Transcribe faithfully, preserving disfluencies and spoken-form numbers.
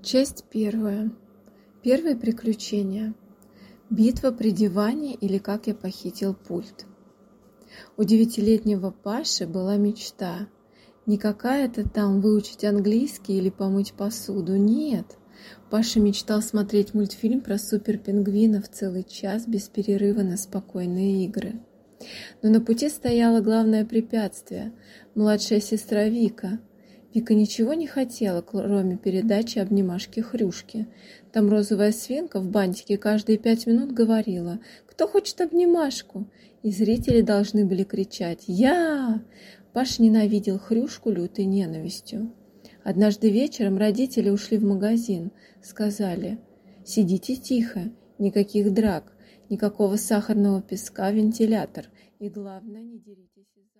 Часть первая. Первые приключения. Битва при диване или как я похитил пульт. У девятилетнего Паши была мечта. Не какая-то там выучить английский или помыть посуду. Нет. Паша мечтал смотреть мультфильм про суперпингвинов целый час без перерыва на спокойные игры. Но на пути стояло главное препятствие – младшая сестра Вика. Вика ничего не хотела, кроме передачи «Обнимашки-хрюшки». Там розовая свинка в бантике каждые пять минут говорила: «Кто хочет обнимашку?» И зрители должны были кричать: «Я!». Паша ненавидел хрюшку лютой ненавистью. Однажды вечером родители ушли в магазин. Сказали: «Сидите тихо, никаких драк, никакого сахарного песка, вентилятор. И главное, не деритесь из-за